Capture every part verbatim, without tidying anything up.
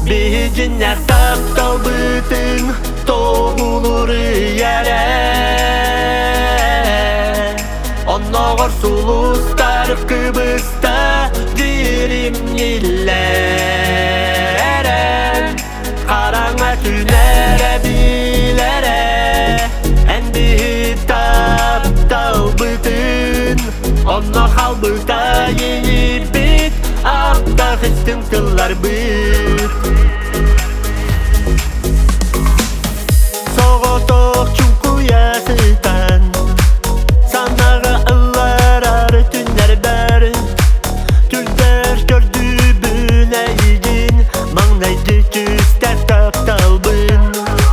Бейджиннер тақтау бүтін тоғылыры яре Оннағыр сұлыстар кыбыста дирим елләре Қараңа түнәрі биләре Әнді таптау бүтін Онна қалбыта ейір бит Апта хистің тыллар бүт Соғытық чүнку ясытан Санаға ыллар ары түнер бәрі Түлдер көрді бүләйгін Маңнайды түстер тапталбын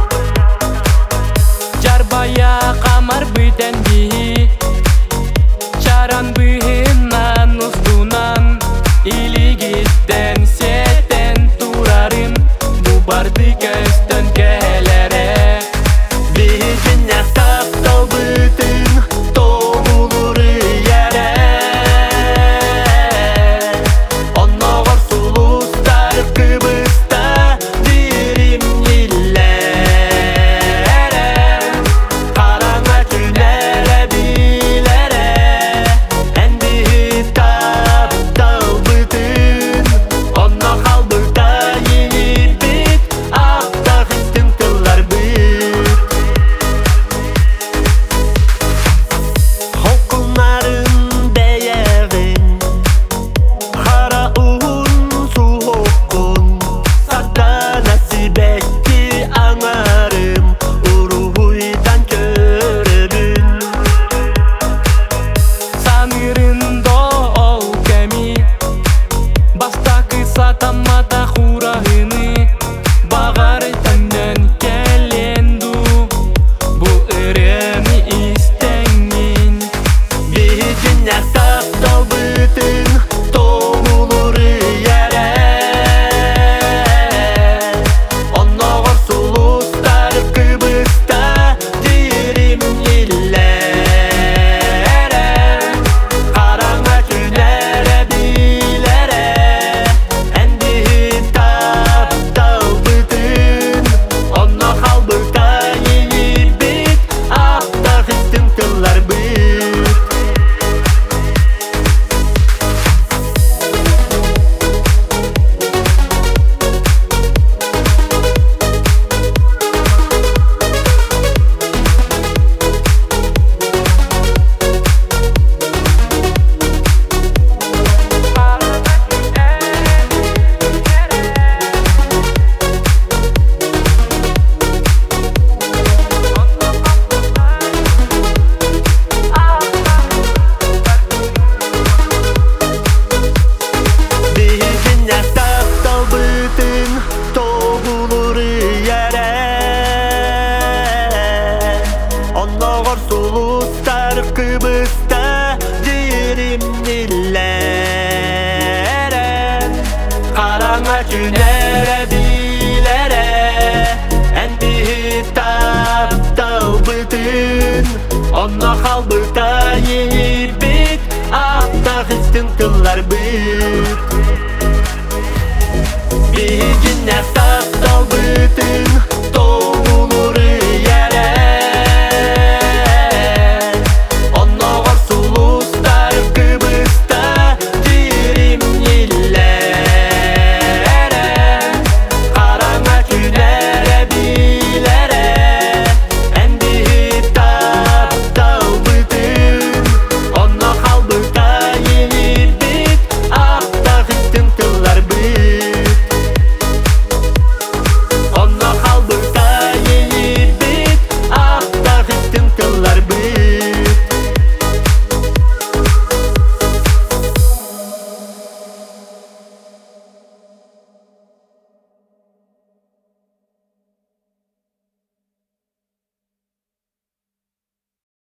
Жарбая қамар бүтән бейі Чаран бұхынан ұстунан Илигиттен сеттен турарым Бұ барды көстен кәләрі Бейджиннер тақтау бүтін тоғылыры яре Оннағыр сұлыстар кыбыста дирим елләре Қараңа түнәрі биләре Әнді таптау бүтін Онна қалбыта ейір бит Апта хистің тыллар бүт Хоқынарын бәйәғін Қара ұғын су хоқын Сарта нәсібәтті аңарым Ұрухуйдан көрібін Санырында ол кәми Бастақы сатамата хурағыны Бағар тәннен кәленду Бұ үрімі істәңін Бейджиннер тақтау бүтін тоғылыры яре Оннағыр сұлыстар кыбыста дирим елләре Қараңа түнәрі биләре Әнді таптау бүтін Онна қалбыта ейір бит Апта хистің тыллар бүт Бейджиннер тақтау бүтін